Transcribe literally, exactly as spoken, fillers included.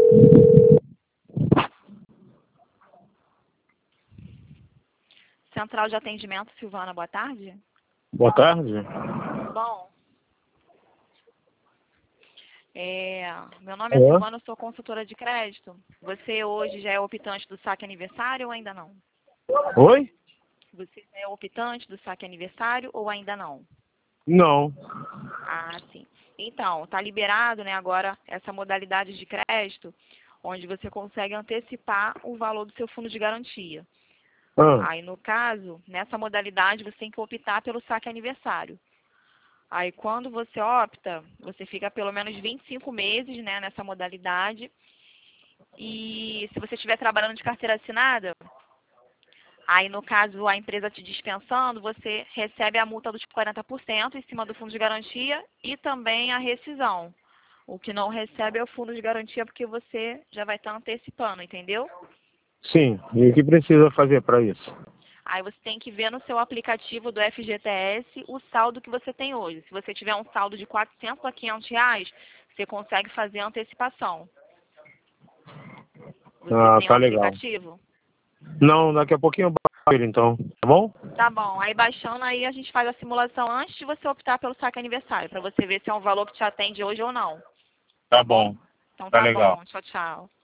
Central de Atendimento, Silvana, boa tarde. Boa tarde. Bom, é, meu nome é Olá. Silvana, eu sou consultora de crédito. Você hoje já é optante do saque aniversário ou ainda não? Oi? Você já é optante do saque aniversário ou ainda não? Não. Ah, sim. Então, está liberado, né, agora essa modalidade de crédito, onde você consegue antecipar o valor do seu fundo de garantia. Ah, Aí, no caso, nessa modalidade, você tem que optar pelo saque aniversário. Aí, quando você opta, você fica pelo menos vinte e cinco meses, né, nessa modalidade. E se você estiver trabalhando de carteira assinada, aí, no caso, a empresa te dispensando, você recebe a multa dos quarenta por cento em cima do fundo de garantia e também a rescisão. O que não recebe é o fundo de garantia porque você já vai estar antecipando, entendeu? sim. E o que precisa fazer para isso? Aí você tem que ver no seu aplicativo do F G T S o saldo que você tem hoje. Se você tiver um saldo de quatrocentos a quinhentos reais, você consegue fazer a antecipação. Você Ah, tem o tá legal. aplicativo? Não, daqui a pouquinho eu baixo ele então, tá bom? Tá bom. Aí baixando, aí a gente faz a simulação antes de você optar pelo saque aniversário, para você ver se é um valor que te atende hoje ou não. Tá Tá bom? bom. Então Tá tá legal. bom. Tchau, tchau.